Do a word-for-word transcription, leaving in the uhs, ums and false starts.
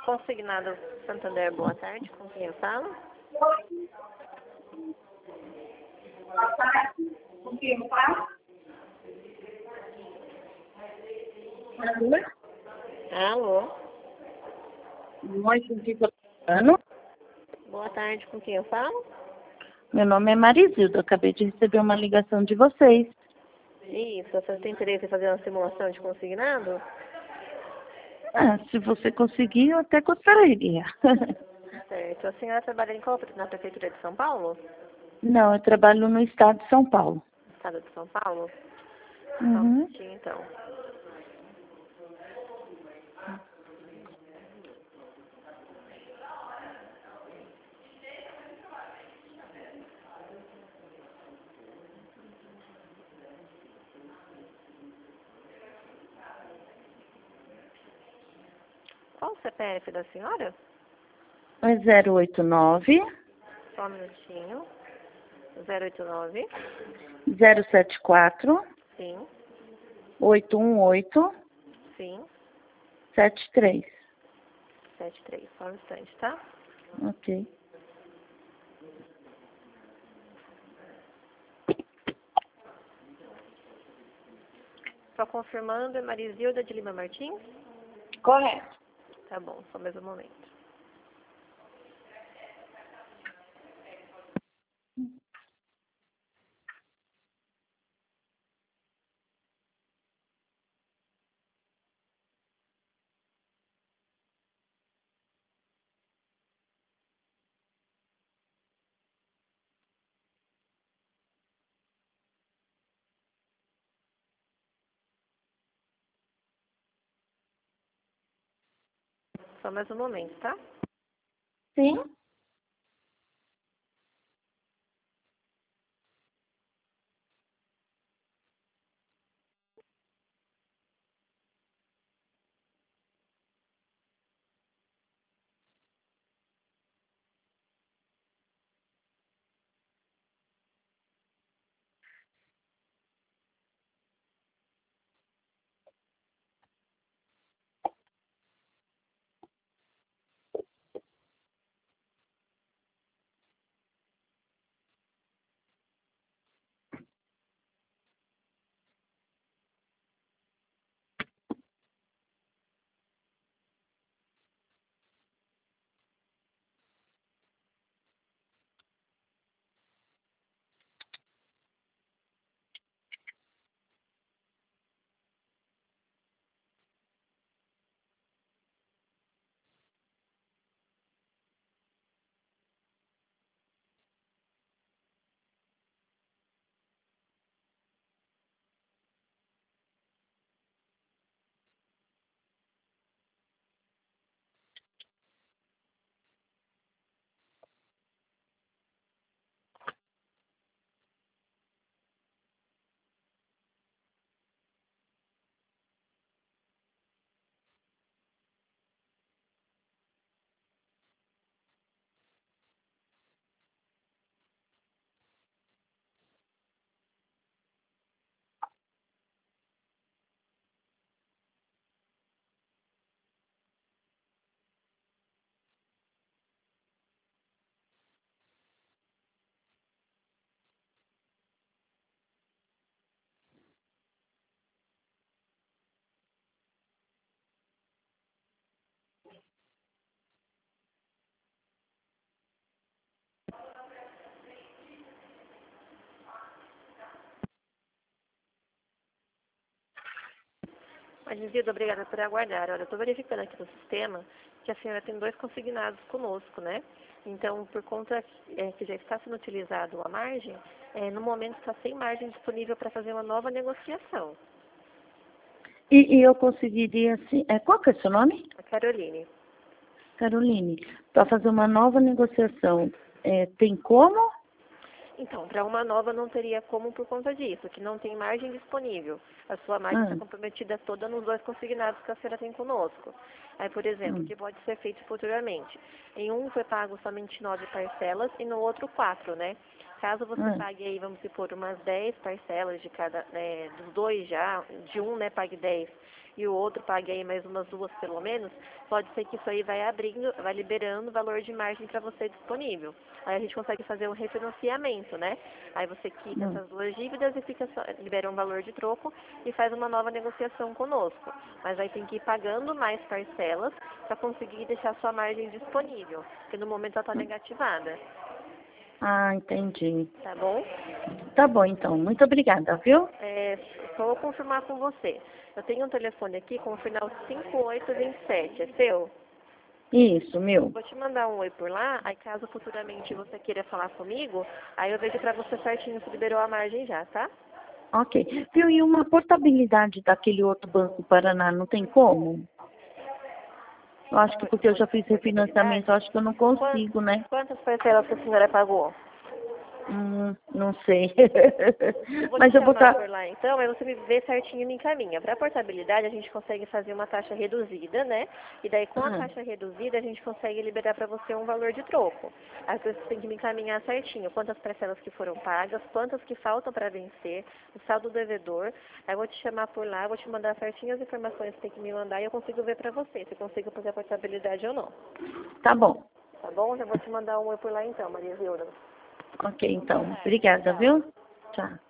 Consignado Santander, boa tarde. Com quem eu falo? Boa tarde. Com quem eu falo? Alô? Oi, com quem eu tô falando? Boa tarde, com quem eu falo? Meu nome é Marizilda, eu acabei de receber uma ligação de vocês. Isso, você tem interesse em fazer uma simulação de consignado? Ah, se você conseguir, eu até gostaria. Certo. A senhora trabalha em qual? Na Prefeitura de São Paulo? Não, eu trabalho no estado de São Paulo. Estado de São Paulo? Só um Uhum. minutinho, então. Qual o C P F da senhora? É zero oito nove, Só um minutinho. zero oito nove. zero sete quatro, Sim, oito um oito, sim. sete três. sete três. Só um instante, tá? Ok. Só confirmando, é Marizilda de Lima Martins? Correto. Tá bom, só mais um momento. Só mais um momento, tá? Sim? Marizilda, obrigada por aguardar. Olha, eu estou verificando aqui no sistema que a senhora tem dois consignados conosco, né? Então, por conta é, que já está sendo utilizado a margem, é, no momento está sem margem disponível para fazer uma nova negociação. E, e eu conseguiria, assim, é, qual que é o seu nome? A Caroline. Caroline, para fazer uma nova negociação, é, tem como? Então, para uma nova não teria como por conta disso, que não tem margem disponível. A sua margem está Ah, comprometida toda nos dois consignados que a senhora tem conosco. Aí, por exemplo, o hum. que pode ser feito futuramente? Em um foi pago somente nove parcelas e no outro quatro, né? Caso você Hum. pague aí, vamos supor, umas dez parcelas de cada, né, dos dois já, de um, né, pague dez e o outro pague aí mais umas duas pelo menos, pode ser que isso aí vai abrindo, vai liberando o valor de margem para você disponível. Aí a gente consegue fazer um refinanciamento, né? Aí você quita Hum. essas duas dívidas e fica só, libera um valor de troco e faz uma nova negociação conosco. Mas aí tem que ir pagando mais parcelas para conseguir deixar sua margem disponível, porque no momento ela está negativada, Ah, entendi. tá bom? Tá bom, então. Muito obrigada, viu? É, só vou confirmar com você. Eu tenho um telefone aqui com o final cinco oito dois sete, é seu? Isso, meu. Vou te mandar um oi por lá, aí caso futuramente você queira falar comigo, aí eu vejo pra você certinho se liberou a margem já, tá? Ok. Viu, e uma portabilidade daquele outro Banco Paraná, não tem como? Eu acho que porque eu já fiz refinanciamento, eu acho que eu não Quan- consigo, né? Quantas parcelas que a senhora pagou? Hum, não sei. Eu vou te Mas eu vou chamar estar... por lá então, aí você me vê certinho e me encaminha. Para portabilidade a gente consegue fazer uma taxa reduzida, né? E daí com a taxa reduzida a gente consegue liberar para você um valor de troco. Aí você tem que me encaminhar certinho quantas parcelas que foram pagas, quantas que faltam para vencer, o saldo do devedor. Aí eu vou te chamar por lá, vou te mandar certinho as informações que tem que me mandar e eu consigo ver para você se eu consigo fazer a portabilidade ou não. Tá bom. Tá bom? Já vou te mandar um oi por lá então, Maria Zilda. Ok, então. Obrigada, viu? Tchau.